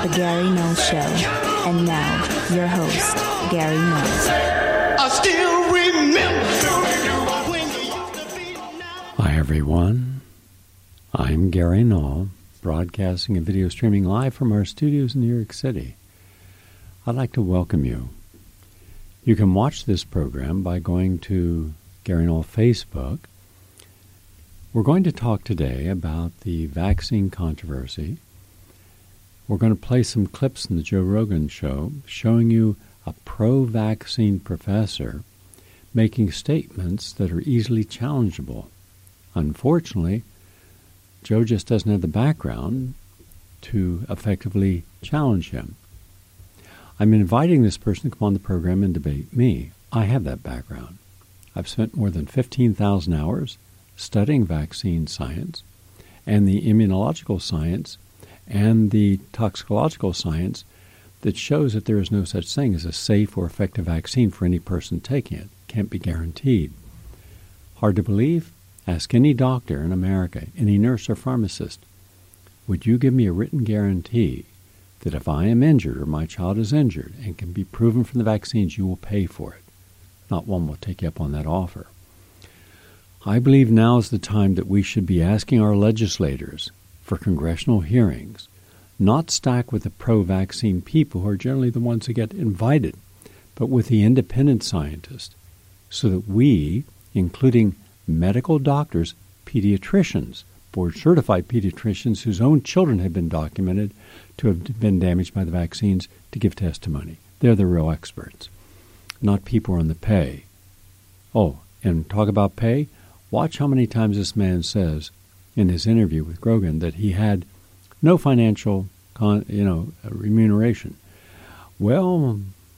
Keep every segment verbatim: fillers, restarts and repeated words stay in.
The Gary Knowles Show. And now, your host, Gary Knowles. I still remember when you used to be. Hi, everyone. I'm Gary Knowles, broadcasting and video streaming live from our studios in New York City. I'd like to welcome you. You can watch this program by going to Gary Knowles Facebook. We're going to talk today about the vaccine controversy. We're going to play some clips in the Joe Rogan show showing you a pro-vaccine professor making statements that are easily challengeable. Unfortunately, Joe just doesn't have the background to effectively challenge him. I'm inviting this person to come on the program and debate me. I have that background. I've spent more than fifteen thousand hours studying vaccine science and the immunological science and the toxicological science that shows that there is no such thing as a safe or effective vaccine for any person taking it. Can't be guaranteed. Hard to believe? Ask any doctor in America, any nurse or pharmacist, would you give me a written guarantee that if I am injured or my child is injured and can be proven from the vaccines, you will pay for it? Not one will take you up on that offer. I believe now is the time that we should be asking our legislators for congressional hearings, not stacked with the pro-vaccine people who are generally the ones that get invited, but with the independent scientists, so that we, including medical doctors, pediatricians, board-certified pediatricians whose own children have been documented to have been damaged by the vaccines, to give testimony. They're the real experts, not people on the pay. Oh, and talk about pay. Watch how many times this man says in his interview with Grogan that he had no financial, con, you know, remuneration. Well,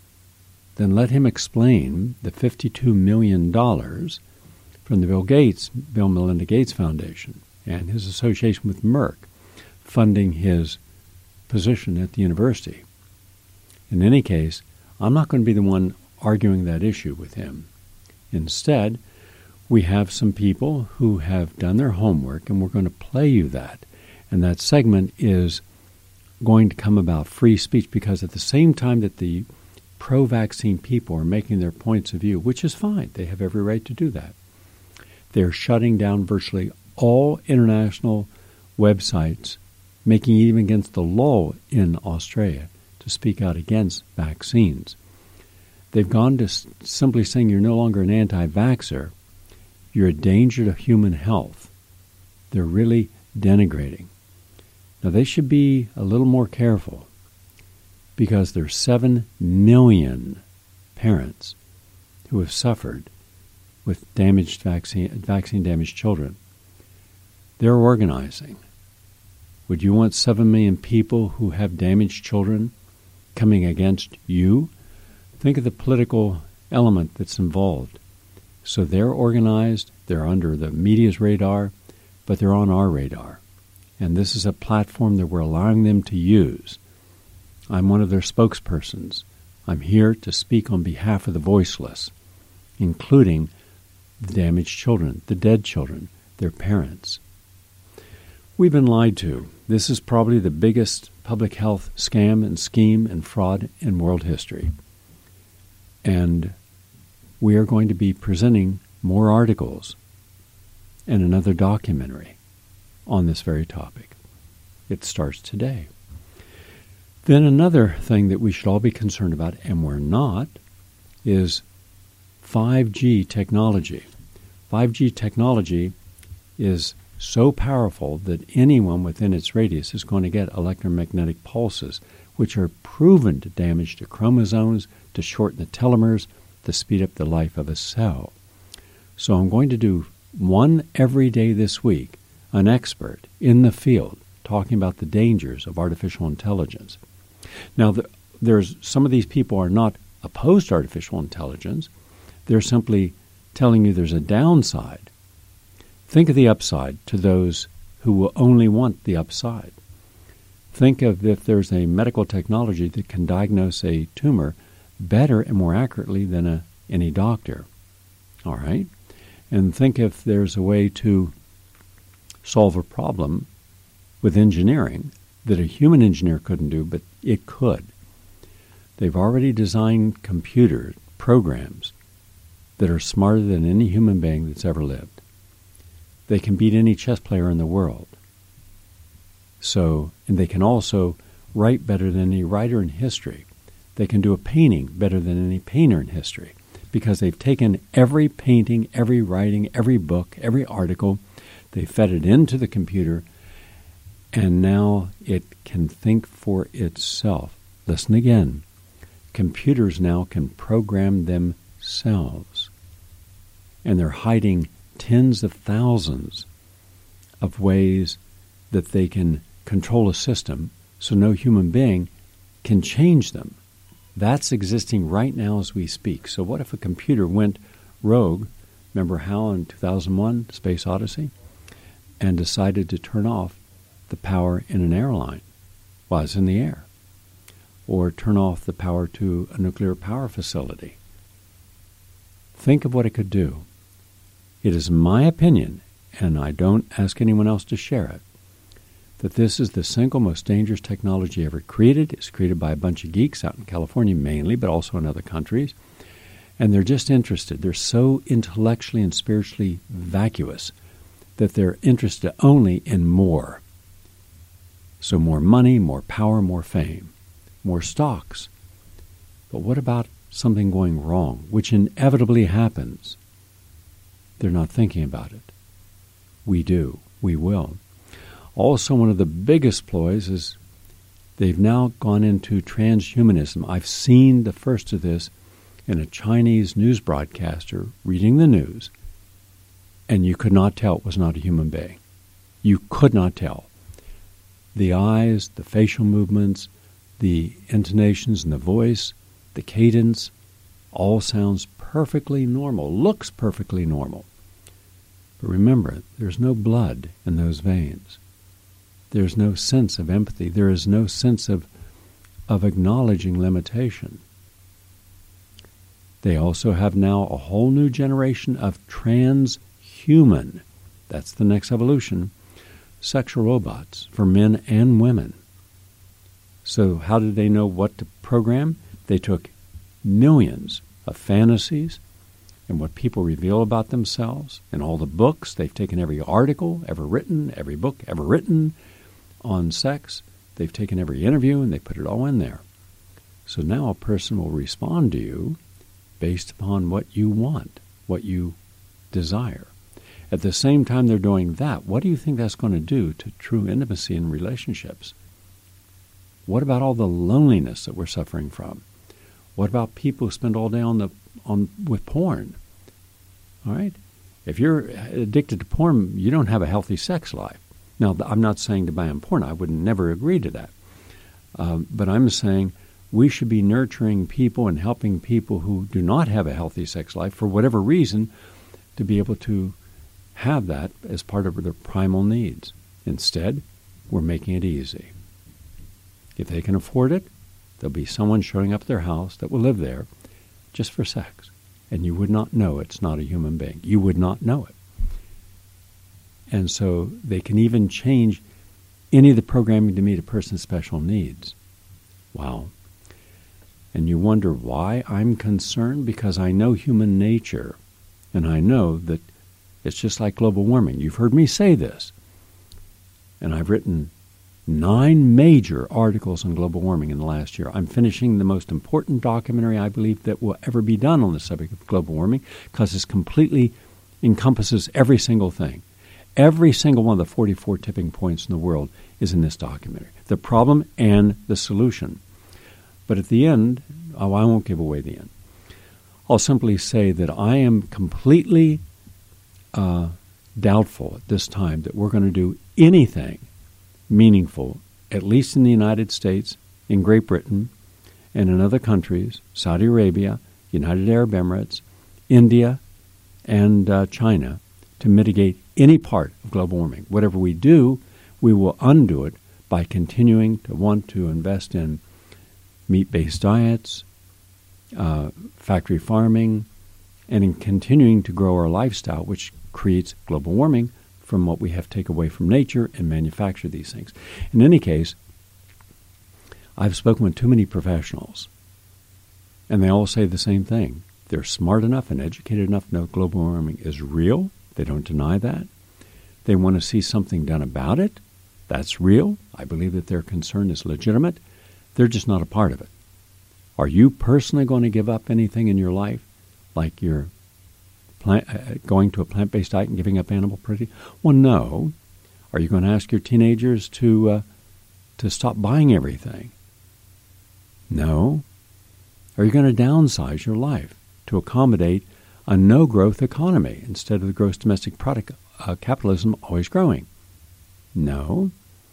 then let him explain the fifty-two million dollars from the Bill Gates, Bill and Melinda Gates Foundation and his association with Merck funding his position at the university. In any case, I'm not going to be the one arguing that issue with him. Instead, we have some people who have done their homework, and we're going to play you that. And that segment is going to come about free speech, because at the same time that the pro-vaccine people are making their points of view, which is fine, they have every right to do that, they're shutting down virtually all international websites, making it even against the law in Australia to speak out against vaccines. They've gone to simply saying you're no longer an anti-vaxxer, you're a danger to human health. They're really denigrating. Now, they should be a little more careful, because there's seven million parents who have suffered with damaged vaccine, vaccine-damaged children. They're organizing. Would you want seven million people who have damaged children coming against you? Think of the political element that's involved. So they're organized, they're under the media's radar, but they're on our radar. And this is a platform that we're allowing them to use. I'm one of their spokespersons. I'm here to speak on behalf of the voiceless, including the damaged children, the dead children, their parents. We've been lied to. This is probably the biggest public health scam and scheme and fraud in world history. And we are going to be presenting more articles and another documentary on this very topic. It starts today. Then another thing that we should all be concerned about, and we're not, is five G technology. five G technology is so powerful that anyone within its radius is going to get electromagnetic pulses, which are proven to damage the chromosomes, to shorten the telomeres, to speed up the life of a cell. So I'm going to do one every day this week, an expert in the field talking about the dangers of artificial intelligence. Now, the, there's some of these people are not opposed to artificial intelligence. They're simply telling you there's a downside. Think of the upside to those who will only want the upside. Think of if there's a medical technology that can diagnose a tumor better and more accurately than a, any doctor. All right? And think if there's a way to solve a problem with engineering that a human engineer couldn't do, but It could. They've already designed computer programs that are smarter than any human being that's ever lived. They can beat any chess player in the world. So, and they can also write better than any writer in history. They can do a painting better than any painter in history, because they've taken every painting, every writing, every book, every article, they fed it into the computer, and now it can think for itself. Listen again. Computers now can program themselves, and they're hiding tens of thousands of ways that they can control a system so no human being can change them. That's existing right now as we speak. So what if a computer went rogue, remember HAL in two thousand one, Space Odyssey, and decided to turn off the power in an airline while it's in the air, or turn off the power to a nuclear power facility? Think of what it could do. It is my opinion, and I don't ask anyone else to share it, that this is the single most dangerous technology ever created. It's created by a bunch of geeks out in California mainly, but also in other countries. And they're just interested. They're so intellectually and spiritually vacuous that they're interested only in more. So more money, more power, more fame, more stocks. But what about something going wrong, which inevitably happens? They're not thinking about it. We do. We will. Also, one of the biggest ploys is they've now gone into transhumanism. I've seen the first of this in a Chinese news broadcaster reading the news, and you could not tell it was not a human being. You could not tell. The eyes, the facial movements, the intonations in the voice, the cadence, all sounds perfectly normal, looks perfectly normal. But remember, there's no blood in those veins. There's no sense of empathy. There is no sense of, of acknowledging limitation. They also have now a whole new generation of transhuman, that's the next evolution, sexual robots for men and women. So how did they know what to program? They took millions of fantasies and what people reveal about themselves and all the books. They've taken every article ever written, every book ever written on sex. They've taken every interview and they put it all in there. So now a person will respond to you based upon what you want, what you desire. At the same time they're doing that, what do you think that's going to do to true intimacy in relationships? What about all the loneliness that we're suffering from? What about people who spend all day on the on with porn? All right? If you're addicted to porn, you don't have a healthy sex life. Now, I'm not saying to ban porn. I would never agree to that. Um, but I'm saying we should be nurturing people and helping people who do not have a healthy sex life for whatever reason to be able to have that as part of their primal needs. Instead, we're making it easy. If they can afford it, there'll be someone showing up at their house that will live there just for sex. And you would not know it's not a human being. You would not know it. And so they can even change any of the programming to meet a person's special needs. Wow. And you wonder why I'm concerned? Because I know human nature, and I know that it's just like global warming. You've heard me say this. And I've written nine major articles on global warming in the last year. I'm finishing the most important documentary I believe that will ever be done on the subject of global warming because it completely encompasses every single thing. Every single one of the forty-four tipping points in the world is in this documentary. The problem and the solution. But at the end, oh, I won't give away the end. I'll simply say that I am completely uh, doubtful at this time that we're going to do anything meaningful, at least in the United States, in Great Britain, and in other countries, Saudi Arabia, United Arab Emirates, India, and uh, China, to mitigate any part of global warming. Whatever we do, we will undo it by continuing to want to invest in meat-based diets, uh, factory farming, and in continuing to grow our lifestyle, which creates global warming from what we have to take away from nature and manufacture these things. In any case, I've spoken with too many professionals, and they all say the same thing. They're smart enough and educated enough to know global warming is real. They don't deny that. They want to see something done about it. That's real. I believe that their concern is legitimate. They're just not a part of it. Are you personally going to give up anything in your life, like you're plant, uh, going to a plant-based diet and giving up animal protein? Well, no. Are you going to ask your teenagers to uh, to stop buying everything? No. Are you going to downsize your life to accommodate a no-growth economy instead of the gross domestic product uh, capitalism always growing? No.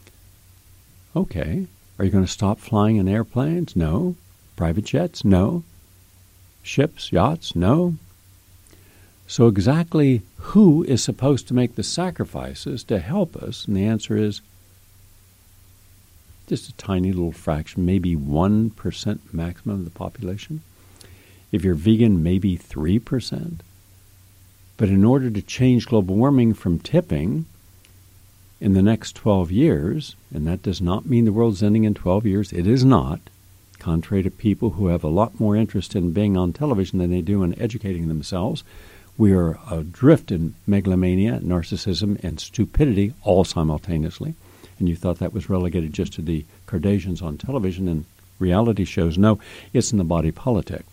Okay. Are you going to stop flying in airplanes? No. Private jets? No. Ships, yachts? No. So exactly who is supposed to make the sacrifices to help us? And the answer is just a tiny little fraction, maybe one percent maximum of the population. If you're vegan, maybe three percent. But in order to change global warming from tipping in the next twelve years, and that does not mean the world's ending in twelve years, it is not, contrary to people who have a lot more interest in being on television than they do in educating themselves. We are adrift in megalomania, narcissism, and stupidity all simultaneously. And you thought that was relegated just to the Kardashians on television and reality shows. No, it's in the body politic.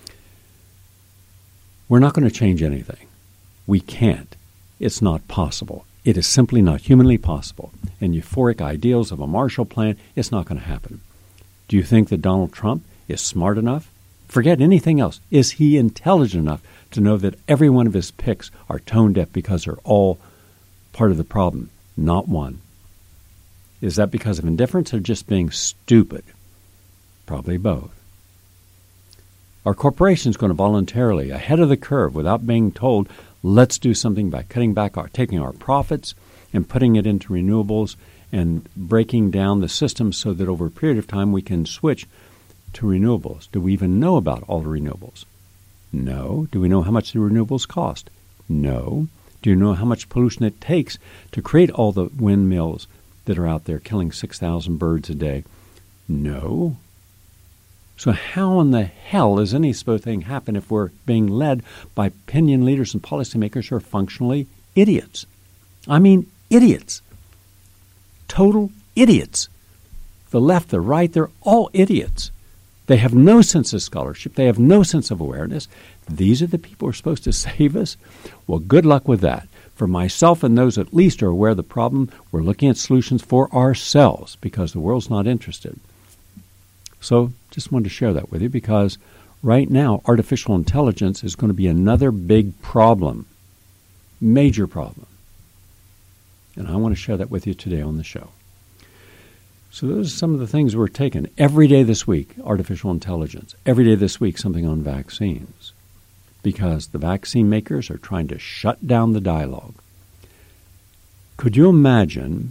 We're not going to change anything. We can't. It's not possible. It is simply not humanly possible. And euphoric ideals of a Marshall Plan, it's not going to happen. Do you think that Donald Trump is smart enough? Forget anything else. Is he intelligent enough to know that every one of his picks are tone deaf because they're all part of the problem? Not one. Is that because of indifference or just being stupid? Probably both. Are corporations going to voluntarily, ahead of the curve, without being told, let's do something by cutting back our, taking our profits and putting it into renewables and breaking down the system so that over a period of time we can switch to renewables? Do we even know about all the renewables? No. Do we know how much the renewables cost? No. Do you know how much pollution it takes to create all the windmills that are out there killing six thousand birds a day? No. So how in the hell is any such thing happen if we're being led by opinion leaders and policymakers who are functionally idiots? I mean idiots. Total idiots. The left, the right, they're all idiots. They have no sense of scholarship. They have no sense of awareness. These are the people who are supposed to save us? Well, good luck with that. For myself and those at least are aware of the problem, we're looking at solutions for ourselves because the world's not interested. So just wanted to share that with you because right now artificial intelligence is going to be another big problem, major problem. And I want to share that with you today on the show. So those are some of the things we're taking. Every day this week, artificial intelligence. Every day this week, something on vaccines. Because the vaccine makers are trying to shut down the dialogue. Could you imagine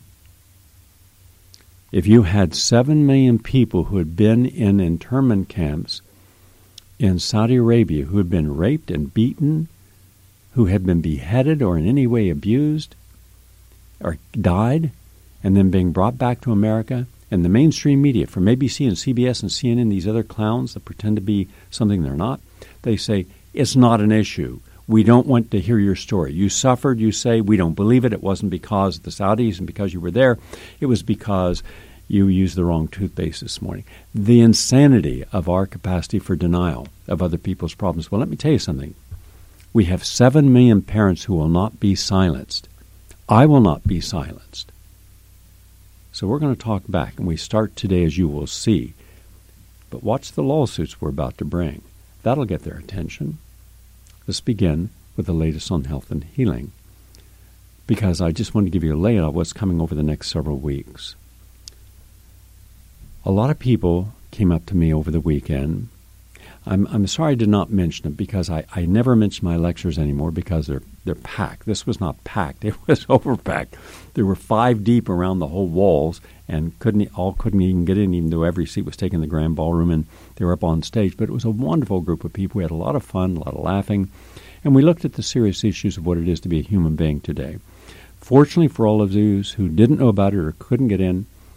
if you had seven million people who had been in internment camps in Saudi Arabia, who had been raped and beaten, who had been beheaded or in any way abused, or died, and then being brought back to America, and the mainstream media, from A B C and C B S and C N N, these other clowns that pretend to be something they're not, they say, it's not an issue. We don't want to hear your story. You suffered, you say, we don't believe it. It wasn't because of the Saudis and because you were there. It was because you used the wrong toothpaste this morning. The insanity of our capacity for denial of other people's problems. Well, let me tell you something. We have seven million parents who will not be silenced. I will not be silenced. So we're going to talk back, and we start today, as you will see. But watch the lawsuits we're about to bring. That'll get their attention. Let's begin with the latest on health and healing, because I just want to give you a layout of what's coming over the next several weeks. A lot of people came up to me over the weekend. I'm I'm sorry I did not mention it because I, I never mention my lectures anymore because they're they're packed. This was not packed. It was overpacked. There were five deep around the whole walls and couldn't all couldn't even get in, even though every seat was taken in the grand ballroom and they were up on stage. But it was a wonderful group of people. We had a lot of fun, a lot of laughing, and we looked at the serious issues of what it is to be a human being today. Fortunately for all of those who didn't know about it or couldn't get in,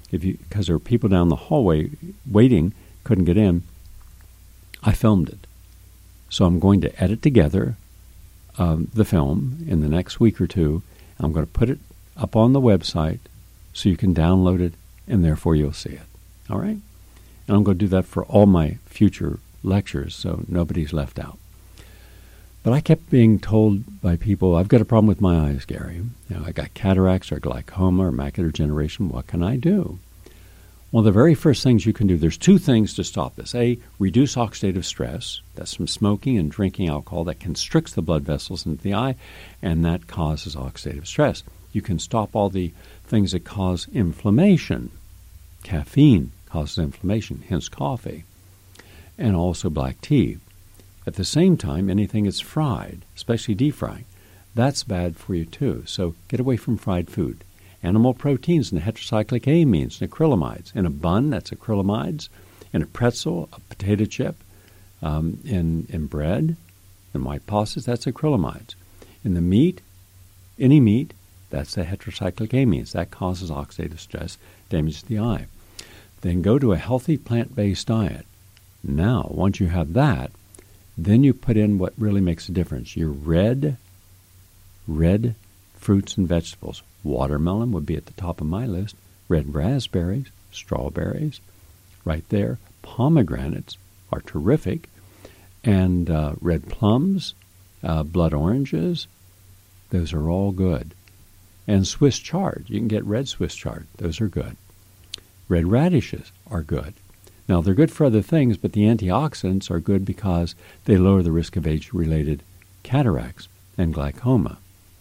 if you because there were people down the hallway waiting, couldn't get in, I filmed it. So I'm going to edit together um, the film in the next week or two. I'm going to put it up on the website so you can download it, and therefore you'll see it. All right? And I'm going to do that for all my future lectures, so nobody's left out. But I kept being told by people, I've got a problem with my eyes, Gary. You know, I got cataracts or glaucoma or macular degeneration. What can I do? Well, the very first things you can do, there's two things to stop this. A, reduce oxidative stress. That's from smoking and drinking alcohol that constricts the blood vessels into the eye, and that causes oxidative stress. You can stop all the things that cause inflammation. Caffeine causes inflammation, hence coffee, and also black tea. At the same time, anything that's fried, especially deep frying, that's bad for you too. So get away from fried food. Animal proteins and heterocyclic amines and acrylamides. In a bun, that's acrylamides. In a pretzel, a potato chip. Um, in, in bread, in white pastas, that's acrylamides. In the meat, any meat, that's the heterocyclic amines. That causes oxidative stress, damages the eye. Then go to a healthy plant-based diet. Now, once you have that, then you put in what really makes a difference. Your red, red fruits and vegetables. Watermelon would be at the top of my list. Red raspberries, strawberries, right there. Pomegranates are terrific. And uh, red plums, uh, blood oranges, those are all good. And Swiss chard. You can get red Swiss chard. Those are good. Red radishes are good. Now, they're good for other things, but the antioxidants are good because they lower the risk of age-related cataracts and glaucoma.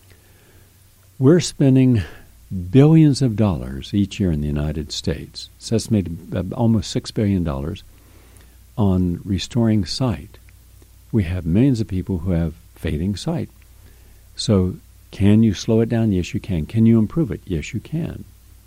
We're spending billions of dollars each year in the United States. It's estimated almost six billion dollars on restoring sight. We have millions of people who have fading sight. So can you slow it down? Yes, you can. Can you improve it? Yes, you can.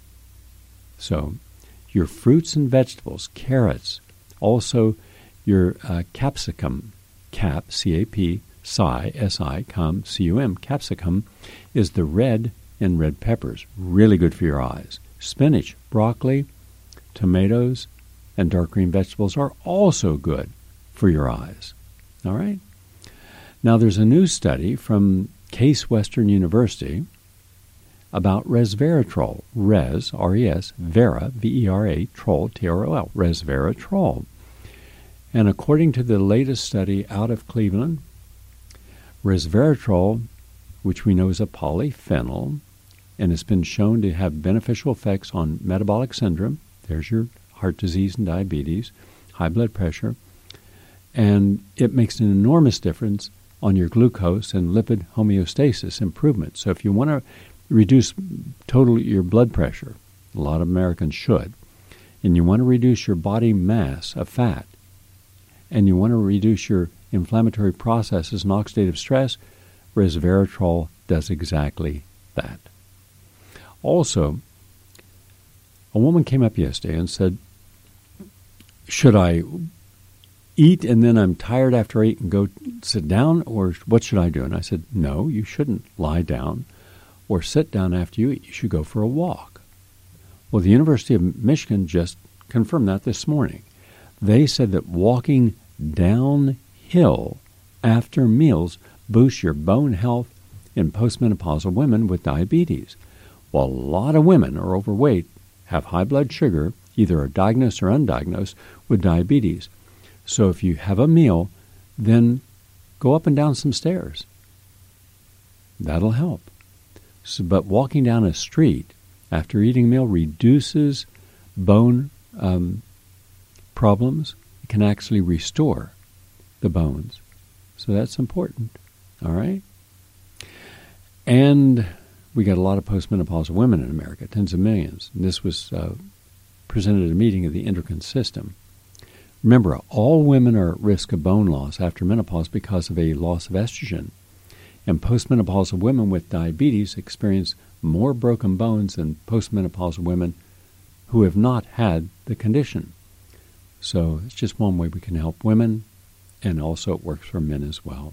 So your fruits and vegetables, carrots, also your uh, capsicum, cap, C A P, Si, S I, cum, C U M, capsicum, is the red in red peppers. Really good for your eyes. Spinach, broccoli, tomatoes, and dark green vegetables are also good for your eyes. All right? Now, there's a new study from Case Western University about resveratrol. Res, R E S, Vera, V E R A, Troll, T R O L, resveratrol. And according to the latest study out of Cleveland, resveratrol, which we know is a polyphenol, and has been shown to have beneficial effects on metabolic syndrome. There's your heart disease and diabetes, high blood pressure, and it makes an enormous difference on your glucose and lipid homeostasis improvement. So if you want to reduce total your blood pressure, a lot of Americans should, and you want to reduce your body mass of fat, and you want to reduce your inflammatory processes and oxidative stress, resveratrol does exactly that. Also, a woman came up yesterday and said, should I eat and then I'm tired after I eat and go sit down, or what should I do? And I said, no, you shouldn't lie down or sit down after you eat. You should go for a walk. Well, the University of Michigan just confirmed that this morning. They said that walking downhill after meals boosts your bone health in postmenopausal women with diabetes. While a lot of women are overweight, have high blood sugar, either are diagnosed or undiagnosed with diabetes. So if you have a meal, then go up and down some stairs. That'll help. So, but walking down a street after eating a meal reduces bone um, problems. It can actually restore the bones. So that's important. All right? And we got a lot of postmenopausal women in America, tens of millions. And this was uh, presented at a meeting of the endocrine system. Remember, all women are at risk of bone loss after menopause because of a loss of estrogen. And postmenopausal women with diabetes experience more broken bones than postmenopausal women who have not had the condition. So it's just one way we can help women, and also it works for men as well.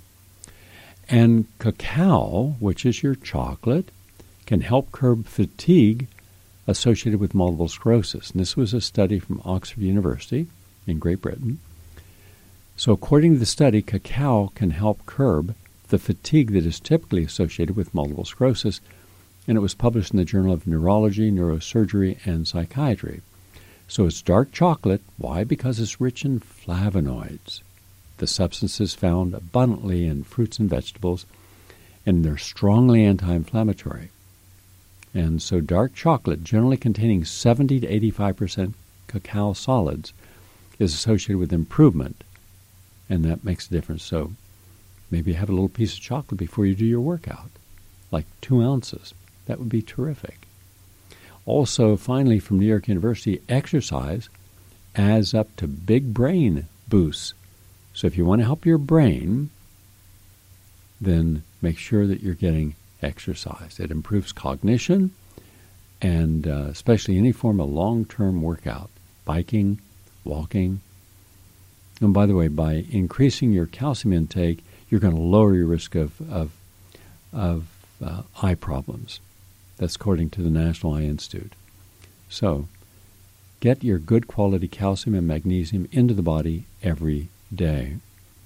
And cacao, which is your chocolate, can help curb fatigue associated with multiple sclerosis. And this was a study from Oxford University in Great Britain. So according to the study, cacao can help curb the fatigue that is typically associated with multiple sclerosis, and it was published in the Journal of Neurology, Neurosurgery, and Psychiatry. So it's dark chocolate. Why? Because it's rich in flavonoids, the substances found abundantly in fruits and vegetables, and they're strongly anti-inflammatory. And so dark chocolate, generally containing seventy to eighty-five percent cacao solids, is associated with improvement, and that makes a difference. So maybe have a little piece of chocolate before you do your workout, like two ounces. That would be terrific. Also, finally, from New York University, exercise adds up to big brain boosts. So if you want to help your brain, then make sure that you're getting exercise. It improves cognition, and uh, especially any form of long-term workout, biking, walking. And by the way, by increasing your calcium intake, you're going to lower your risk of of, of uh, eye problems. That's according to the National Eye Institute. So, get your good quality calcium and magnesium into the body every day.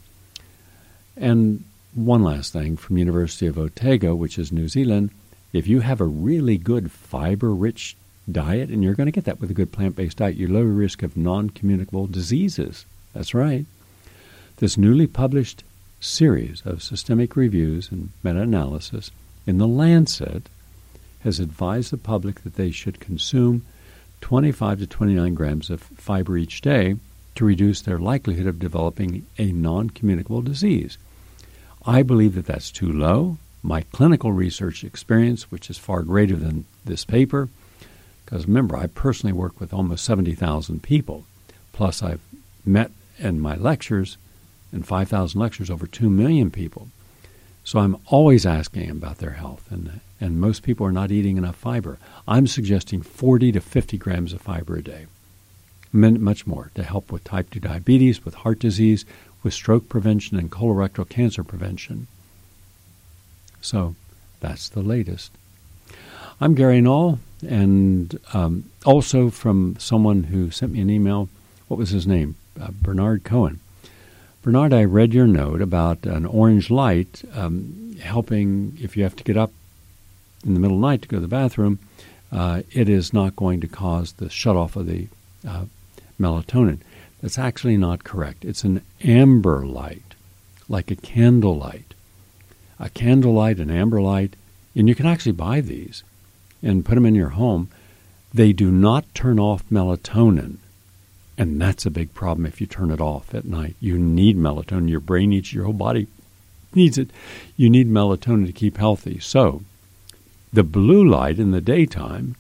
And one last thing from University of Otago, which is New Zealand, if you have a really good fiber-rich diet, and you're going to get that with a good plant-based diet, you lower your risk of non-communicable diseases. That's right. This newly published series of systemic reviews and meta-analysis in The Lancet has advised the public that they should consume twenty-five to twenty-nine grams of fiber each day to reduce their likelihood of developing a non-communicable disease. I believe that that's too low. My clinical research experience, which is far greater than this paper, because remember, I personally work with almost seventy thousand people, plus I've met in my lectures, in five thousand lectures, over two million people. So I'm always asking about their health, and and most people are not eating enough fiber. I'm suggesting forty to fifty grams of fiber a day, much more, to help with type two diabetes, with heart disease, with stroke prevention, and colorectal cancer prevention. So that's the latest. I'm Gary Null, and um, also from someone who sent me an email. What was his name? Uh, Bernard Cohen. Bernard, I read your note about an orange light um, helping if you have to get up in the middle of the night to go to the bathroom. Uh, it is not going to cause the shut-off of the uh, melatonin. That's actually not correct. It's an amber light, like a candle light. A candle light, an amber light, and you can actually buy these and put them in your home. They do not turn off melatonin. And that's a big problem if you turn it off at night. You need melatonin. Your brain needs it. Your whole body needs it. You need melatonin to keep healthy. So the blue light in the daytime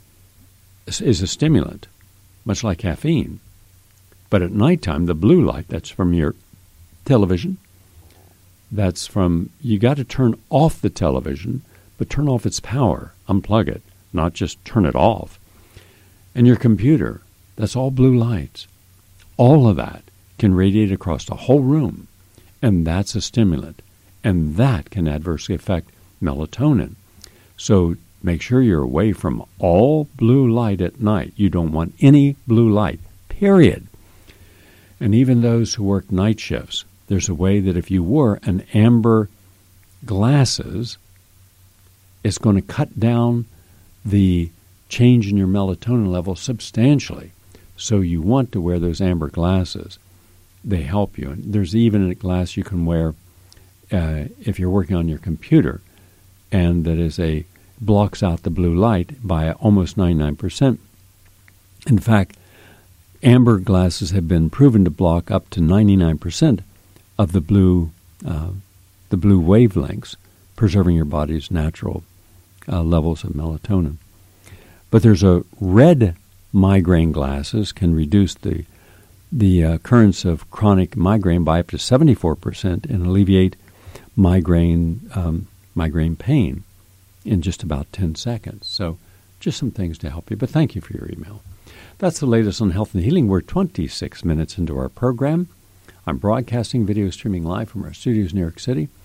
is a stimulant, much like caffeine. But at nighttime, the blue light, that's from your television. That's from, you got to turn off the television, but turn off its power. Unplug it, not just turn it off. And your computer. That's all blue lights. All of that can radiate across the whole room, and that's a stimulant, and that can adversely affect melatonin. So make sure you're away from all blue light at night. You don't want any blue light, period. And even those who work night shifts, there's a way that if you wore an amber glasses, it's going to cut down the change in your melatonin level substantially. So you want to wear those amber glasses. They help you. And there's even a glass you can wear uh, if you're working on your computer, and that is a blocks out the blue light by almost ninety-nine percent. In fact, amber glasses have been proven to block up to ninety-nine percent of the blue uh, the blue wavelengths, preserving your body's natural uh, levels of melatonin. But there's a red migraine glasses can reduce the the uh, occurrence of chronic migraine by up to seventy-four percent and alleviate migraine um, migraine pain in just about ten seconds. So just some things to help you. But thank you for your email. That's the latest on health and healing. We're twenty-six minutes into our program. I'm broadcasting, video streaming live from our studios in New York City.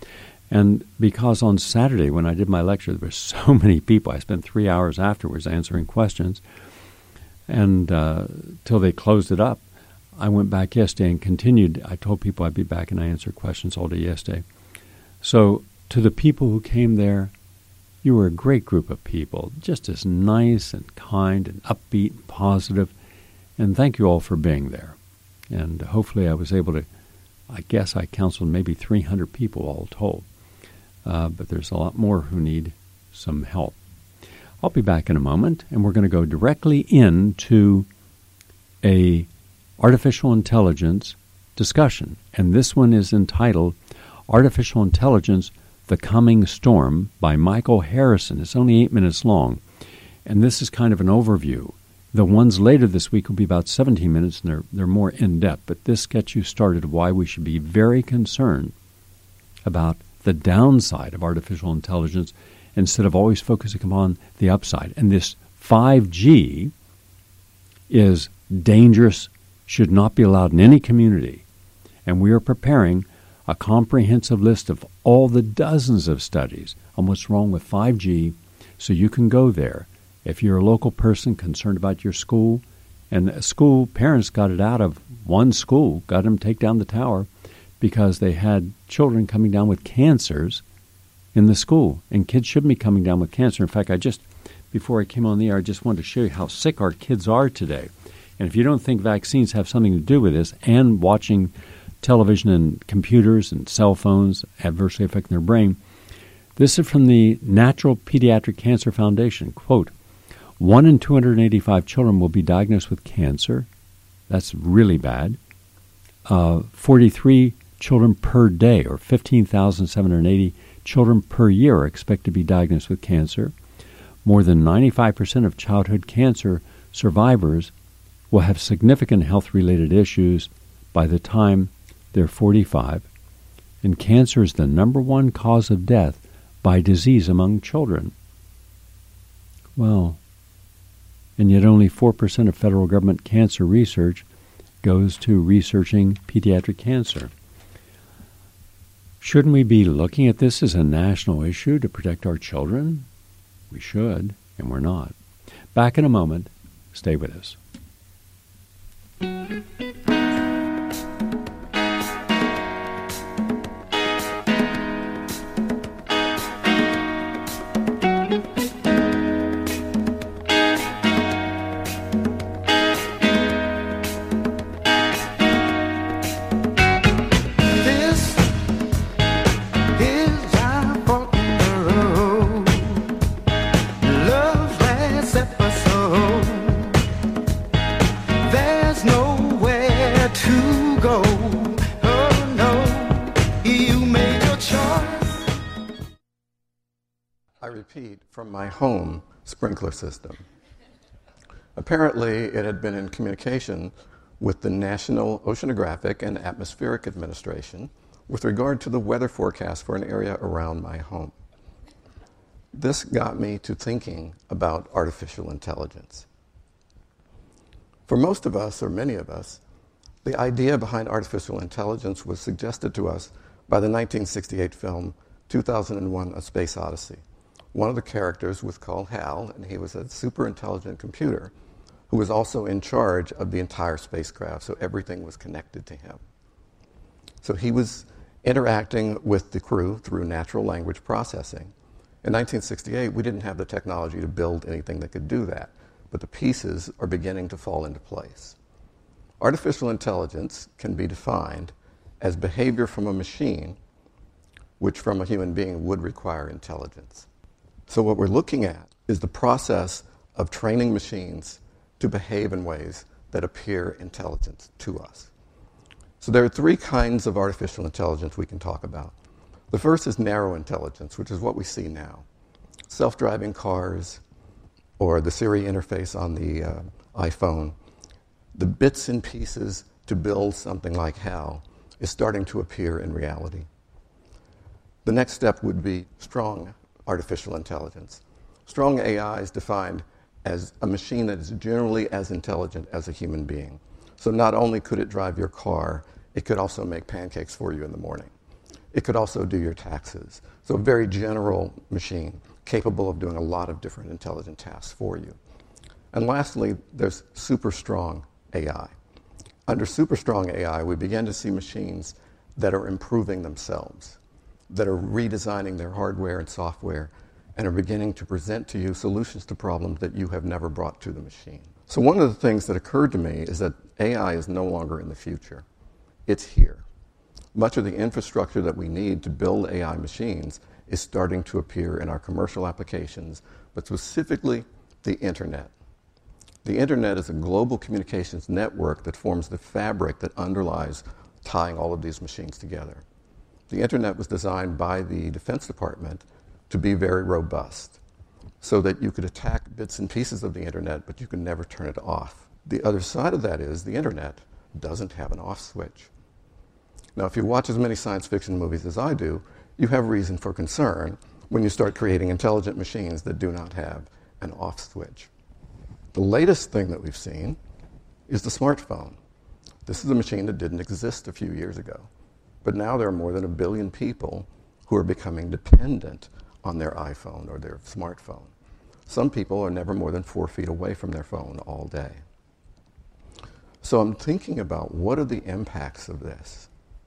And because on Saturday when I did my lecture, there were so many people, I spent three hours afterwards answering questions, and uh, till they closed it up. I went back yesterday and continued. I told people I'd be back, and I answered questions all day yesterday. So to the people who came there, you were a great group of people, just as nice and kind and upbeat and positive. And thank you all for being there. And hopefully I was able to, I guess I counseled maybe three hundred people all told. Uh, but there's a lot more who need some help. I'll be back in a moment, and we're going to go directly into a artificial intelligence discussion. And this one is entitled Artificial Intelligence, The Coming Storm by Michael Harrison. It's only eight minutes long. And this is kind of an overview. The ones later this week will be about seventeen minutes, and they're, they're more in-depth. But this gets you started why we should be very concerned about the downside of artificial intelligence instead of always focusing upon the upside. And this five G is dangerous, should not be allowed in any community. And we are preparing a comprehensive list of all the dozens of studies on what's wrong with five G, so you can go there. If you're a local person concerned about your school, and school parents got it out of one school, got them to take down the tower because they had children coming down with cancers in the school, and kids shouldn't be coming down with cancer. In fact, I just, before I came on the air, I just wanted to show you how sick our kids are today. And if you don't think vaccines have something to do with this, and watching television and computers and cell phones adversely affecting their brain, this is from the Natural Pediatric Cancer Foundation. Quote, one in two hundred eighty-five children will be diagnosed with cancer. That's really bad. Uh, forty-three children per day, or fifteen thousand seven hundred eighty children per year are expected to be diagnosed with cancer. More than ninety-five percent of childhood cancer survivors will have significant health-related issues by the time they're forty-five. And cancer is the number one cause of death by disease among children. Well, and yet only four percent of federal government cancer research goes to researching pediatric cancer. Shouldn't we be looking at this as a national issue to protect our children? We should, and we're not. Back in a moment. Stay with us. From my home sprinkler system. Apparently, it had been in communication with the National Oceanographic and Atmospheric Administration with regard to the weather forecast for an area around my home. This got me to thinking about artificial intelligence. For most of us, or many of us, the idea behind artificial intelligence was suggested to us by the nineteen sixty-eight film two thousand one: A Space Odyssey. One of the characters was called Hal, and he was a super intelligent computer who was also in charge of the entire spacecraft, so everything was connected to him. So he was interacting with the crew through natural language processing. In nineteen sixty-eight, we didn't have the technology to build anything that could do that, but the pieces are beginning to fall into place. Artificial intelligence can be defined as behavior from a machine, which from a human being would require intelligence. So what we're looking at is the process of training machines to behave in ways that appear intelligent to us. So there are three kinds of artificial intelligence we can talk about. The first is narrow intelligence, which is what we see now. Self-driving cars, or the Siri interface on the uh, iPhone. The bits and pieces to build something like Hal is starting to appear in reality. The next step would be strong artificial intelligence. Strong A I is defined as a machine that is generally as intelligent as a human being. So not only could it drive your car, it could also make pancakes for you in the morning. It could also do your taxes. So a very general machine capable of doing a lot of different intelligent tasks for you. And lastly, there's super strong A I. Under super strong A I, we begin to see machines that are improving themselves, that are redesigning their hardware and software, and are beginning to present to you solutions to problems that you have never brought to the machine. So one of the things that occurred to me is that A I is no longer in the future. It's here. Much of the infrastructure that we need to build A I machines is starting to appear in our commercial applications, but specifically the internet. The internet is a global communications network that forms the fabric that underlies tying all of these machines together. The internet was designed by the Defense Department to be very robust, so that you could attack bits and pieces of the internet, but you could never turn it off. The other side of that is the internet doesn't have an off switch. Now, if you watch as many science fiction movies as I do, you have reason for concern when you start creating intelligent machines that do not have an off switch. The latest thing that we've seen is the smartphone. This is a machine that didn't exist a few years ago, but now there are more than a billion people who are becoming dependent on their iPhone or their smartphone. Some people are never more than four feet away from their phone all day. So I'm thinking about what are the impacts of this?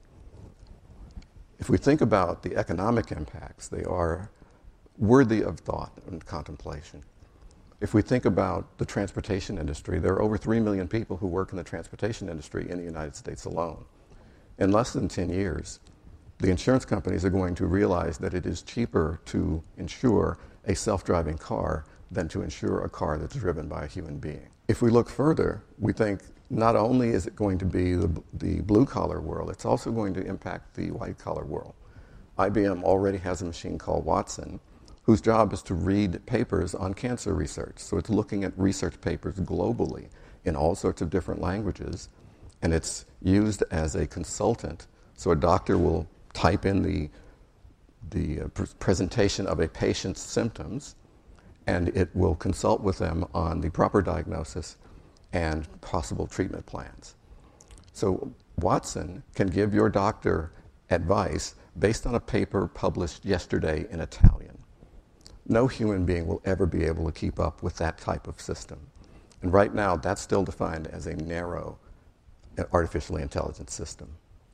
If we think about the economic impacts, they are worthy of thought and contemplation. If we think about the transportation industry, there are over three million people who work in the transportation industry in the United States alone. In less than ten years, the insurance companies are going to realize that it is cheaper to insure a self-driving car than to insure a car that's driven by a human being. If we look further, we think not only is it going to be the, the blue-collar world, it's also going to impact the white-collar world. I B M already has a machine called Watson, whose job is to read papers on cancer research. So it's looking at research papers globally in all sorts of different languages, and it's used as a consultant. So a doctor will type in the, the uh, pr- presentation of a patient's symptoms, and it will consult with them on the proper diagnosis and possible treatment plans. So Watson can give your doctor advice based on a paper published yesterday in Italian. No human being will ever be able to keep up with that type of system. And right now, that's still defined as a narrow artificially intelligent system.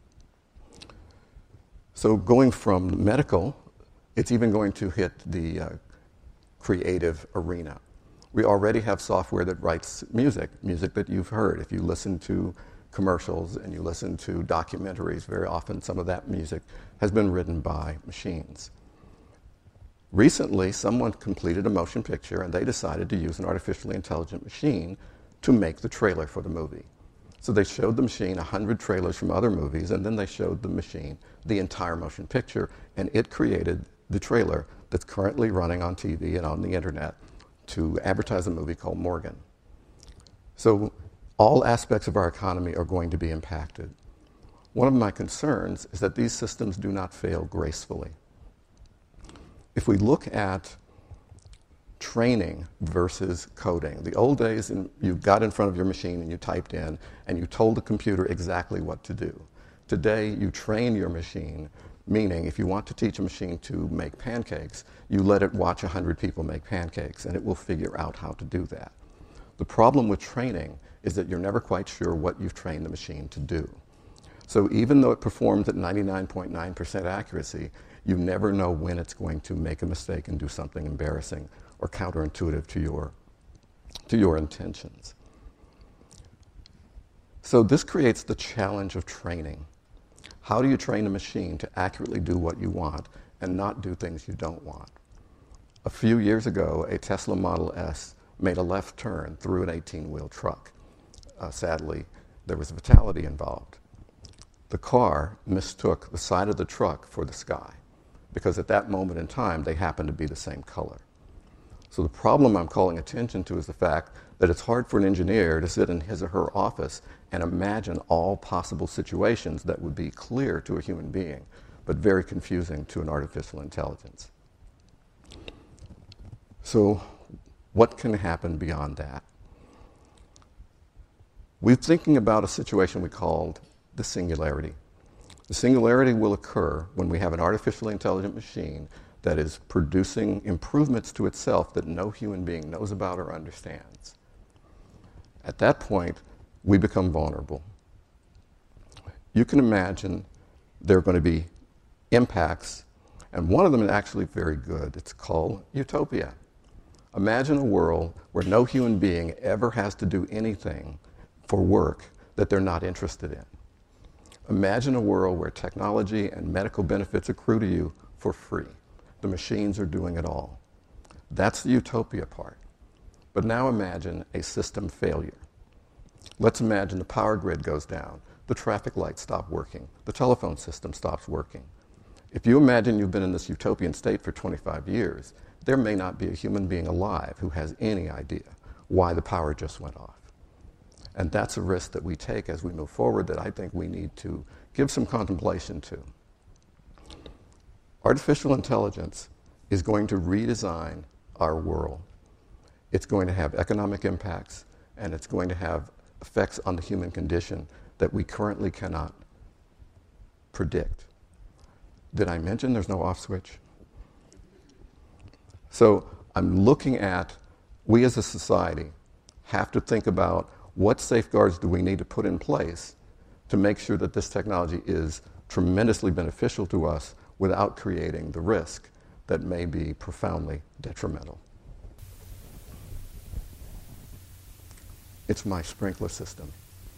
So going from medical, it's even going to hit the uh, creative arena. We already have software that writes music, music that you've heard. If you listen to commercials and you listen to documentaries, very often some of that music has been written by machines. Recently, someone completed a motion picture and they decided to use an artificially intelligent machine to make the trailer for the movie. So they showed the machine one hundred trailers from other movies, and then they showed the machine the entire motion picture, and it created the trailer that's currently running on T V and on the internet to advertise a movie called Morgan. So all aspects of our economy are going to be impacted. One of my concerns is that these systems do not fail gracefully. If we look at training versus coding, the old days in, you got in front of your machine and you typed in and you told the computer exactly what to do. Today you train your machine, meaning if you want to teach a machine to make pancakes, you let it watch one hundred people make pancakes and it will figure out how to do that. The problem with training is that you're never quite sure what you've trained the machine to do. So even though it performs at ninety-nine point nine percent accuracy, you never know when it's going to make a mistake and do something embarrassing or counterintuitive to your, to your intentions. So this creates the challenge of training. How do you train a machine to accurately do what you want and not do things you don't want? A few years ago, a Tesla Model S made a left turn through an eighteen-wheel truck. Uh, sadly, there was a fatality involved. The car mistook the side of the truck for the sky because at that moment in time, they happened to be the same color. So the problem I'm calling attention to is the fact that it's hard for an engineer to sit in his or her office and imagine all possible situations that would be clear to a human being, but very confusing to an artificial intelligence. So what can happen beyond that? We're thinking about a situation we called the singularity. The singularity will occur when we have an artificially intelligent machine that is producing improvements to itself that no human being knows about or understands. At that point, we become vulnerable. You can imagine there are going to be impacts, and one of them is actually very good. It's called utopia. Imagine a world where no human being ever has to do anything for work that they're not interested in. Imagine a world where technology and medical benefits accrue to you for free. The machines are doing it all. That's the utopia part. But now imagine a system failure. Let's imagine the power grid goes down, the traffic lights stop working, the telephone system stops working. If you imagine you've been in this utopian state for twenty-five years, there may not be a human being alive who has any idea why the power just went off. And that's a risk that we take as we move forward that I think we need to give some contemplation to. Artificial intelligence is going to redesign our world. It's going to have economic impacts, and it's going to have effects on the human condition that we currently cannot predict. Did I mention there's no off switch? So I'm looking at, we as a society have to think about what safeguards do we need to put in place to make sure that this technology is tremendously beneficial to us without creating the risk that may be profoundly detrimental. It's my sprinkler system.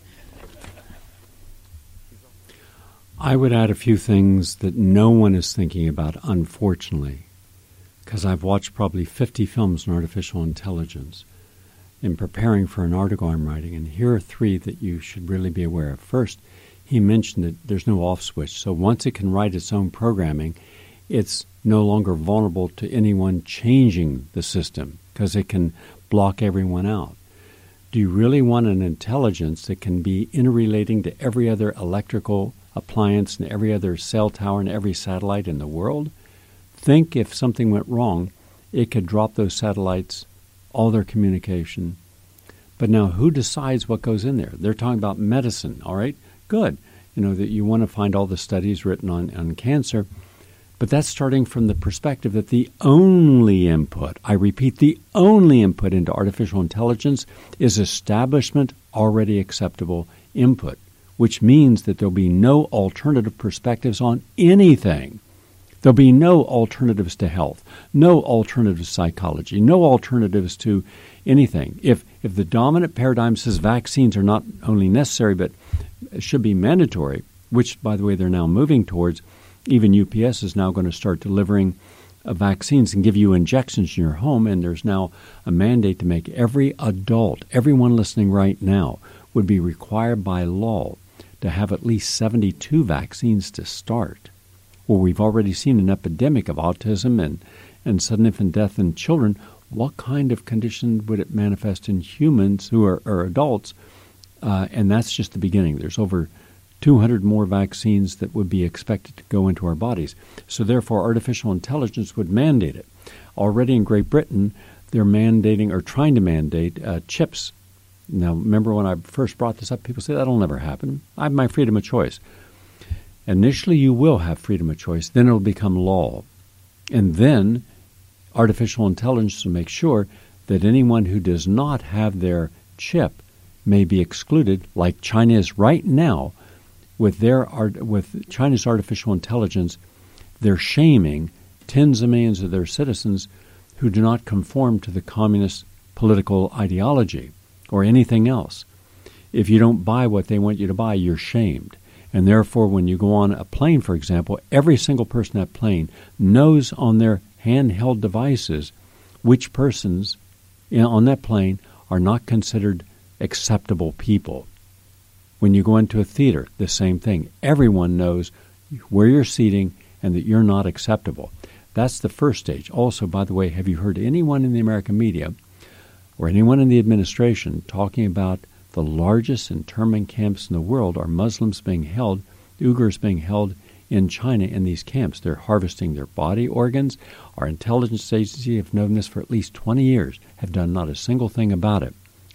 I would add a few things that no one is thinking about, unfortunately, because I've watched probably fifty films on artificial intelligence in preparing for an article I'm writing, and here are three that you should really be aware of. First, he mentioned that there's no off switch, so once it can write its own programming, it's no longer vulnerable to anyone changing the system because it can block everyone out. Do you really want an intelligence that can be interrelating to every other electrical appliance and every other cell tower and every satellite in the world? Think if something went wrong, it could drop those satellites, all their communication. But now who decides what goes in there? They're talking about medicine, all right? Good. You know, that you want to find all the studies written on, on cancer, but that's starting from the perspective that the only input, I repeat, the only input into artificial intelligence is establishment already acceptable input, which means that there'll be no alternative perspectives on anything. There'll be no alternatives to health, no alternatives to psychology, no alternatives to anything. If if the dominant paradigm says vaccines are not only necessary but should be mandatory, which, by the way, they're now moving towards, even U P S is now going to start delivering uh, vaccines and give you injections in your home, and there's now a mandate to make every adult, everyone listening right now, would be required by law to have at least seventy-two vaccines to start. Well, we've already seen an epidemic of autism and, and sudden infant death in children. What kind of condition would it manifest in humans who are, are adults? Uh, and that's just the beginning. There's over two hundred more vaccines that would be expected to go into our bodies. So therefore, artificial intelligence would mandate it. Already in Great Britain, they're mandating or trying to mandate uh, chips. Now, remember when I first brought this up, people say that'll never happen. I have my freedom of choice. Initially, you will have freedom of choice. Then it'll become law. And then artificial intelligence will make sure that anyone who does not have their chip may be excluded, like China is right now with their art, with China's artificial intelligence. They're shaming tens of millions of their citizens who do not conform to the communist political ideology or anything else. If you don't buy what they want you to buy, you're shamed. And therefore, when you go on a plane, for example, every single person on that plane knows on their handheld devices which persons on that plane are not considered acceptable people. When you go into a theater, the same thing. Everyone knows where you're seating and that you're not acceptable. That's the first stage. Also, by the way, have you heard anyone in the American media or anyone in the administration talking about the largest internment camps in the world are Muslims being held, Uyghurs being held in China in these camps? They're harvesting their body organs. Our intelligence agency have known this for at least twenty years, have done not a single thing about it.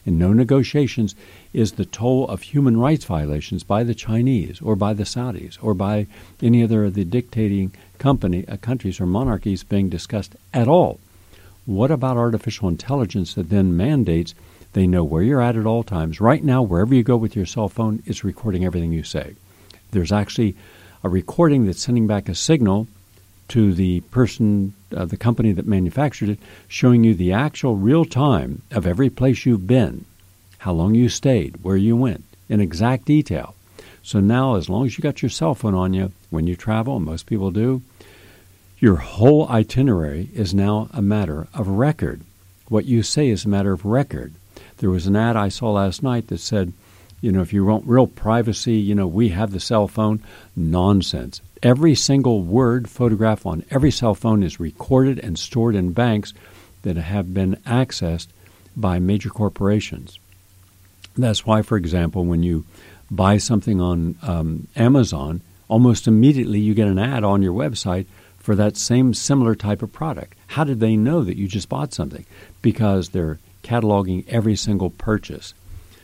and no negotiations is the toll of human rights violations by the Chinese or by the Saudis or by any other of the dictating company, uh, countries or monarchies being discussed at all. What about artificial intelligence that then mandates they know where you're at at all times? Right now, wherever you go with your cell phone, it's recording everything you say. There's actually a recording that's sending back a signal to the person, uh, the company that manufactured it, showing you the actual real time of every place you've been, how long you stayed, where you went, in exact detail. So now, as long as you got your cell phone on you when you travel, and most people do, your whole itinerary is now a matter of record. What you say is a matter of record. There was an ad I saw last night that said, you know, if you want real privacy, you know, we have the cell phone. Nonsense. Every single word, photograph on every cell phone is recorded and stored in banks that have been accessed by major corporations. That's why, for example, when you buy something on um, Amazon, almost immediately you get an ad on your website for that same similar type of product. How did they know that you just bought something? Because they're cataloging every single purchase.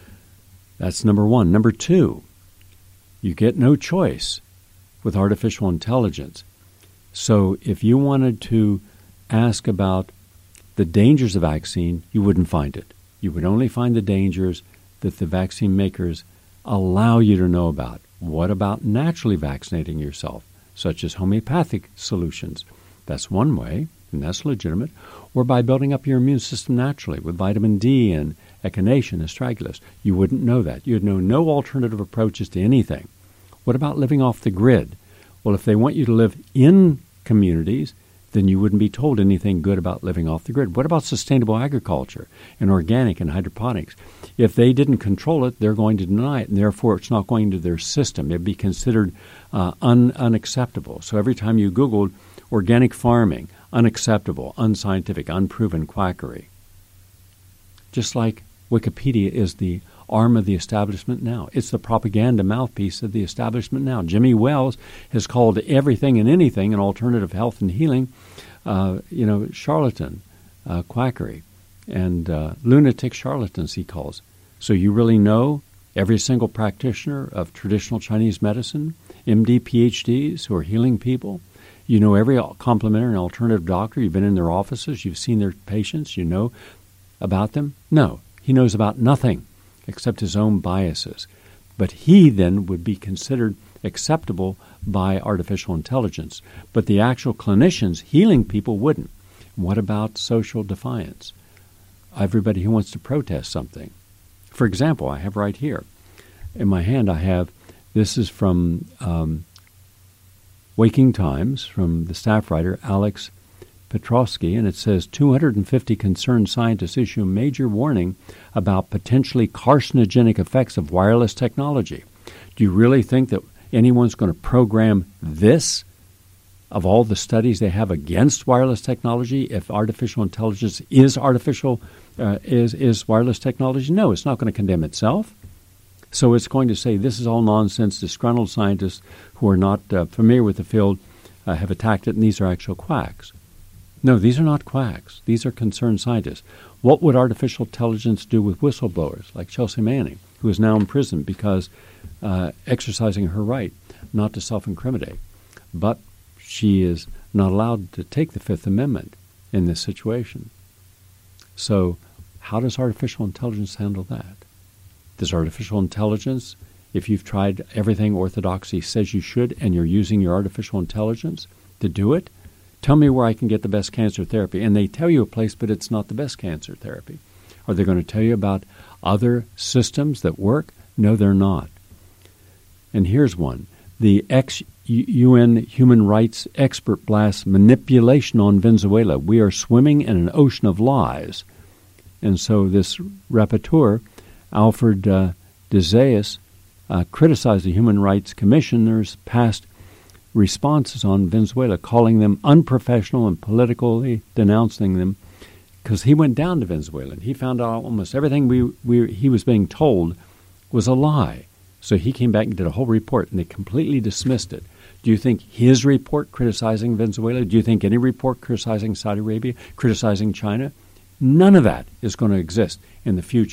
That's number one. Number two, you get no choice with artificial intelligence. So if you wanted to ask about the dangers of vaccine, you wouldn't find it. You would only find the dangers that the vaccine makers allow you to know about. What about naturally vaccinating yourself, such as homeopathic solutions? That's one way, and that's legitimate. Or by building up your immune system naturally with vitamin D and echinacea and astragalus. You wouldn't know that. You'd know no alternative approaches to anything. What about living off the grid? Well, if they want you to live in communities, then you wouldn't be told anything good about living off the grid. What about sustainable agriculture and organic and hydroponics? If they didn't control it, they're going to deny it, and therefore it's not going to their system. It'd be considered uh, un- unacceptable. So every time you Googled organic farming, unacceptable, unscientific, unproven quackery. Just like Wikipedia is the arm of the establishment now. It's the propaganda mouthpiece of the establishment now. Jimmy Wells has called everything and anything in alternative health and healing, uh, you know, charlatan, uh, quackery, and uh, lunatic charlatans, he calls. So you really know every single practitioner of traditional Chinese medicine, M D, P H Ds who are healing people. You know every complementary and alternative doctor. You've been in their offices. You've seen their patients. You know about them. No, he knows about nothing except his own biases. But he then would be considered acceptable by artificial intelligence. But the actual clinicians healing people wouldn't. What about social defiance? Everybody who wants to protest something. For example, I have right here in my hand, I have, this is from um, Waking Times, from the staff writer Alex Petrovsky, and it says two hundred fifty concerned scientists issue a major warning about potentially carcinogenic effects of wireless technology. Do you really think that anyone's going to program this of all the studies they have against wireless technology if artificial intelligence is artificial uh, is is wireless technology? No, it's not going to condemn itself. So it's going to say this is all nonsense. Disgruntled scientists who are not uh, familiar with the field uh, have attacked it, and these are actual quacks. No, these are not quacks. These are concerned scientists. What would artificial intelligence do with whistleblowers like Chelsea Manning, who is now in prison because uh, exercising her right not to self-incriminate? But she is not allowed to take the Fifth Amendment in this situation. So how does artificial intelligence handle that? Does artificial intelligence, if you've tried everything orthodoxy says you should and you're using your artificial intelligence to do it, tell me where I can get the best cancer therapy. And they tell you a place, but it's not the best cancer therapy. Are they going to tell you about other systems that work? No, they're not. And here's one. The ex-U N human rights expert blasts manipulation on Venezuela. We are swimming in an ocean of lies. And so this rapporteur, Alfred uh, de Zayas, uh, criticized the Human Rights Commissioner's past responses on Venezuela, calling them unprofessional and politically denouncing them, because he went down to Venezuela and he found out almost everything we, we he was being told was a lie. So he came back and did a whole report, and they completely dismissed it. Do you think his report criticizing Venezuela, do you think any report criticizing Saudi Arabia, criticizing China? None of that is going to exist in the future.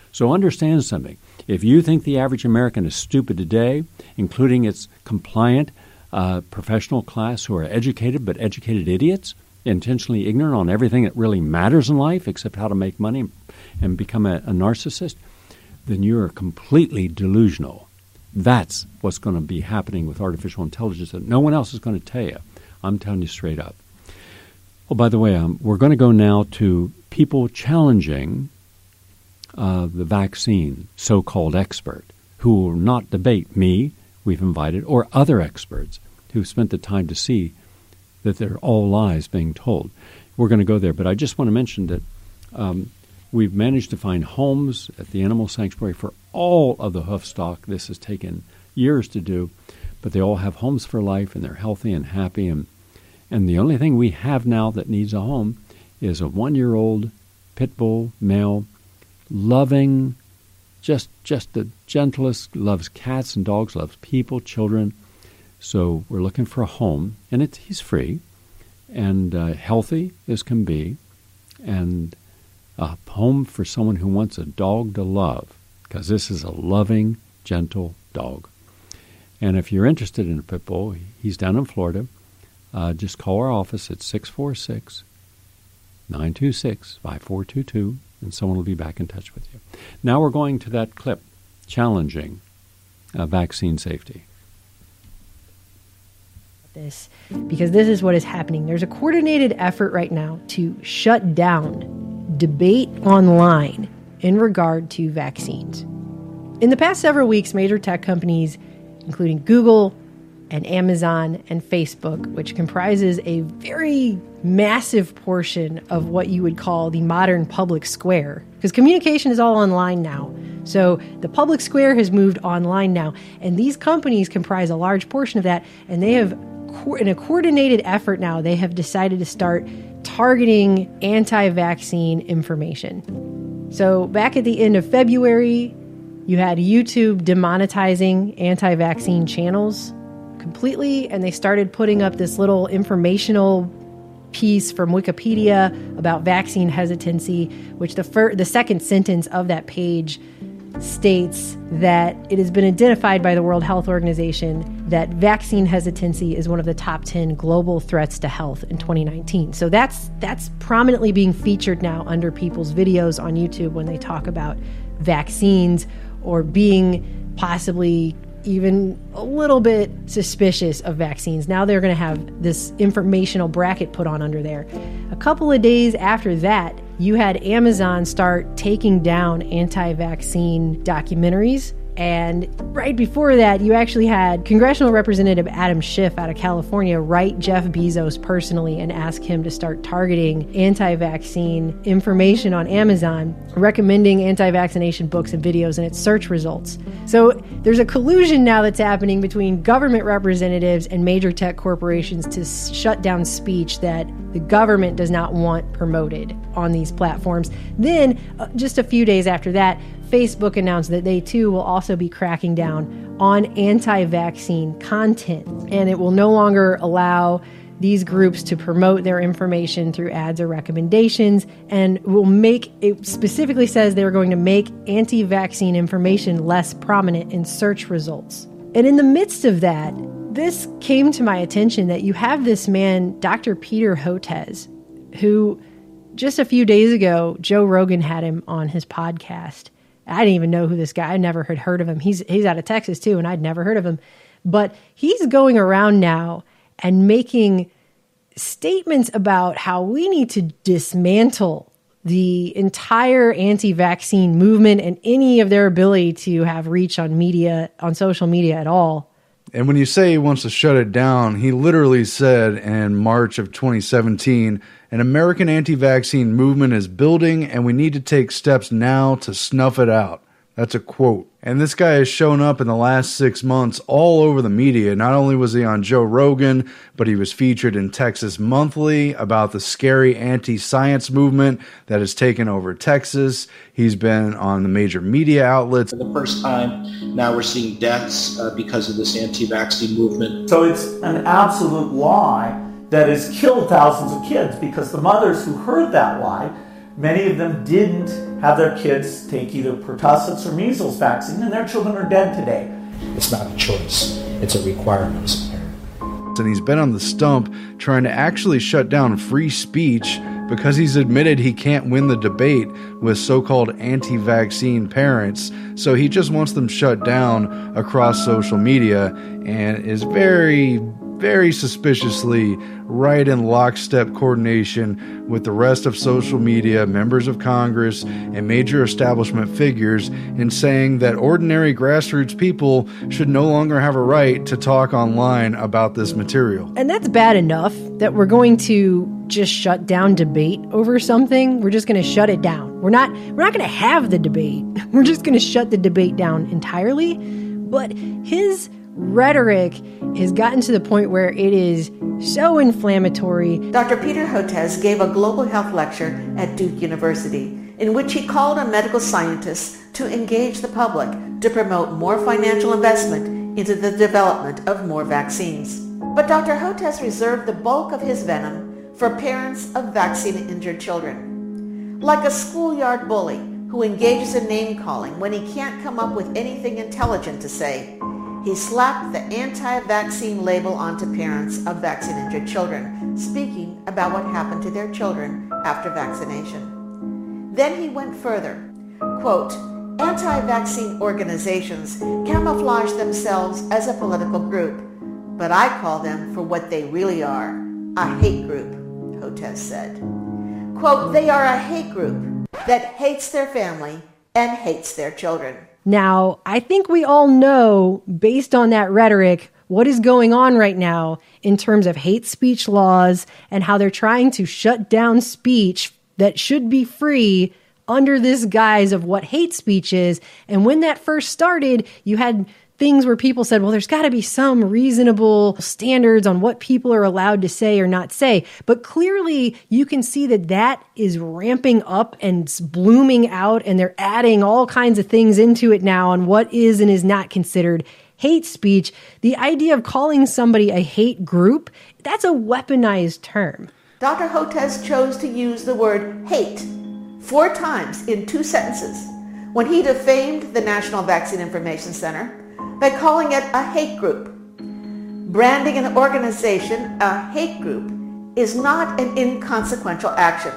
So understand something. If you think the average American is stupid today, including its compliant uh, professional class who are educated but educated idiots, intentionally ignorant on everything that really matters in life except how to make money and become a, a narcissist, then you are completely delusional. That's what's going to be happening with artificial intelligence that no one else is going to tell you. I'm telling you straight up. Oh, by the way, um, we're going to go now to people challenging uh, the vaccine so-called expert who will not debate me, we've invited, or other experts who spent the time to see that they're all lies being told. We're going to go there, but I just want to mention that um, we've managed to find homes at the animal sanctuary for all of the hoof stock. This has taken years to do, but they all have homes for life, and they're healthy and happy. And, and the only thing we have now that needs a home is a one-year-old pit bull male, loving, just just the gentlest, loves cats and dogs, loves people, children. So we're looking for a home, and it's, he's free and uh, healthy as can be, and a home for someone who wants a dog to love, because this is a loving, gentle dog. And if you're interested in a pit bull, he's down in Florida. Uh, just call our office at six four six, nine two six, five four two two, and someone will be back in touch with you. Now we're going to that clip challenging uh, vaccine safety. This because this is what is happening. There's a coordinated effort right now to shut down debate online in regard to vaccines. In the past several weeks, major tech companies, including Google and Amazon and Facebook, which comprises a very massive portion of what you would call the modern public square, because communication is all online now. So the public square has moved online now, and these companies comprise a large portion of that, and they have, in a coordinated effort now, they have decided to start targeting anti-vaccine information. So back at the end of February, you had YouTube demonetizing anti-vaccine channels completely, and they started putting up this little informational piece from Wikipedia about vaccine hesitancy, which the fir- the second sentence of that page states that it has been identified by the World Health Organization that vaccine hesitancy is one of the top ten global threats to health in twenty nineteen. So that's that's prominently being featured now under people's videos on YouTube when they talk about vaccines or being possibly even a little bit suspicious of vaccines. Now they're going to have this informational bracket put on under there. A couple of days after that, you had Amazon start taking down anti-vaccine documentaries. And right before that, you actually had Congressional Representative Adam Schiff out of California write Jeff Bezos personally and ask him to start targeting anti-vaccine information on Amazon, recommending anti-vaccination books and videos in its search results. So there's a collusion now that's happening between government representatives and major tech corporations to shut down speech that the government does not want promoted on these platforms. Then, uh, just a few days after that, Facebook announced that they too will also be cracking down on anti-vaccine content, and it will no longer allow these groups to promote their information through ads or recommendations, and will make, it specifically says they're going to make anti-vaccine information less prominent in search results. And in the midst of that, this came to my attention that you have this man, Doctor Peter Hotez, who just a few days ago, Joe Rogan had him on his podcast. I didn't even know who this guy, I never had heard of him. He's he's out of Texas too, and I'd never heard of him. But he's going around now and making statements about how we need to dismantle the entire anti-vaccine movement and any of their ability to have reach on media, on social media at all. And when you say he wants to shut it down, he literally said in March of twenty seventeen, an American anti-vaccine movement is building and we need to take steps now to snuff it out. That's a quote. And this guy has shown up in the last six months all over the media. Not only was he on Joe Rogan, but he was featured in Texas Monthly about the scary anti-science movement that has taken over Texas. He's been on the major media outlets. For the first time, now we're seeing deaths uh, because of this anti-vaccine movement. So it's an absolute lie that has killed thousands of kids, because the mothers who heard that lie Many of them didn't have their kids take either pertussis or measles vaccine, and their children are dead today. It's not a choice, it's a requirement as a parent. And he's been on the stump trying to actually shut down free speech because he's admitted he can't win the debate with so-called anti-vaccine parents. So he just wants them shut down across social media and is very, very suspiciously right in lockstep coordination with the rest of social media, members of Congress, and major establishment figures in saying that ordinary grassroots people should no longer have a right to talk online about this material. And that's bad enough that we're going to just shut down debate over something. We're just going to shut it down. We're not we're not going to have the debate. We're just going to shut the debate down entirely. But his rhetoric has gotten to the point where it is so inflammatory. Doctor Peter Hotez gave a global health lecture at Duke University in which he called on medical scientists to engage the public to promote more financial investment into the development of more vaccines. But Doctor Hotez reserved the bulk of his venom for parents of vaccine-injured children. Like a schoolyard bully who engages in name-calling when he can't come up with anything intelligent to say, he slapped the anti-vaccine label onto parents of vaccine-injured children, speaking about what happened to their children after vaccination. Then he went further, quote, anti-vaccine organizations camouflage themselves as a political group, but I call them for what they really are, a hate group, Hotez said. Quote, they are a hate group that hates their family and hates their children. Now, I think we all know, based on that rhetoric, what is going on right now in terms of hate speech laws and how they're trying to shut down speech that should be free under this guise of what hate speech is. And when that first started, you had things where people said, well, there's got to be some reasonable standards on what people are allowed to say or not say. But clearly, you can see that that is ramping up and blooming out, and they're adding all kinds of things into it now on what is and is not considered hate speech. The idea of calling somebody a hate group, that's a weaponized term. Doctor Hotez chose to use the word hate four times in two sentences when he defamed the National Vaccine Information Center by calling it a hate group. Branding an organization a hate group is not an inconsequential action,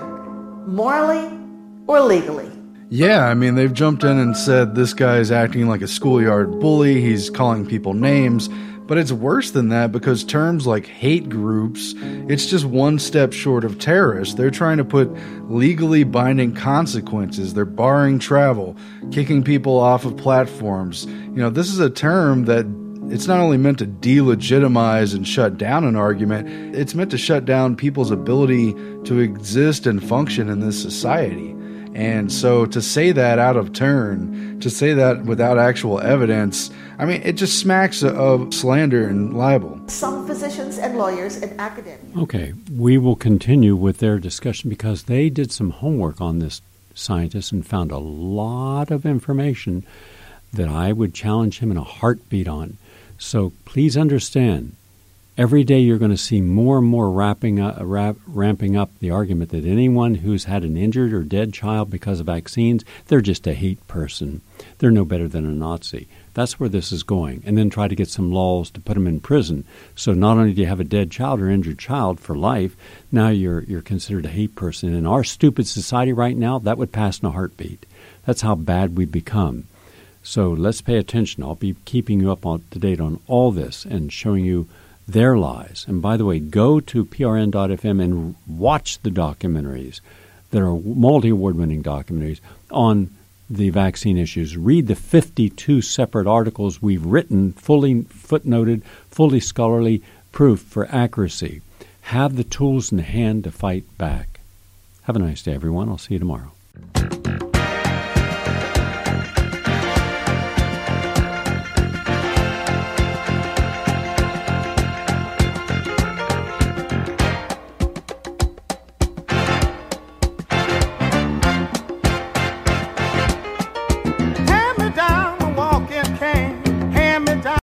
morally or legally. Yeah, I mean, they've jumped in and said this guy's acting like a schoolyard bully, he's calling people names, but it's worse than that because terms like hate groups, it's just one step short of terrorists. They're trying to put legally binding consequences. They're barring travel, kicking people off of platforms. You know, this is a term that it's not only meant to delegitimize and shut down an argument, it's meant to shut down people's ability to exist and function in this society. And so to say that out of turn, to say that without actual evidence, I mean, it just smacks of slander and libel. Some physicians and lawyers and academics. Okay, we will continue with their discussion because they did some homework on this scientist and found a lot of information that I would challenge him in a heartbeat on. So please understand, every day you're going to see more and more wrapping up, wrap, ramping up the argument that anyone who's had an injured or dead child because of vaccines, they're just a hate person. They're no better than a Nazi. That's where this is going. And then try to get some laws to put them in prison. So not only do you have a dead child or injured child for life, now you're you're considered a hate person. In our stupid society right now, that would pass in a heartbeat. That's how bad we've become. So let's pay attention. I'll be keeping you up on, to date on all this and showing you their lies. And by the way, go to P R N dot F M and watch the documentaries that are multi-award-winning documentaries on the vaccine issues. Read the fifty-two separate articles we've written, fully footnoted, fully scholarly proof for accuracy. Have the tools in hand to fight back. Have a nice day, everyone. I'll see you tomorrow.